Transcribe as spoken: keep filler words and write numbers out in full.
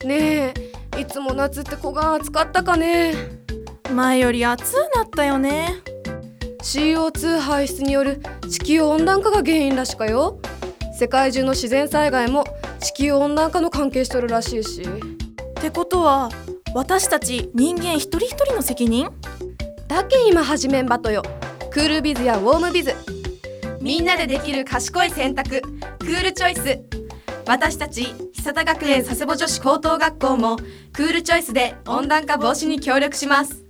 ねえ、いつも夏って子が暑かったかね。 前より暑くなったよね。 シーオーツー 排出による地球温暖化が原因らしかよ。世界中の自然災害も地球温暖化の関係しとるらしいし。 ってことは私たち人間一人一人の責任だけ今始めんばとよ。クールビズやウォームビズ、 みんなでできる賢い選択、クールチョイス。私たち久田学園佐世保女子高等学校もクールチョイスで温暖化防止に協力します。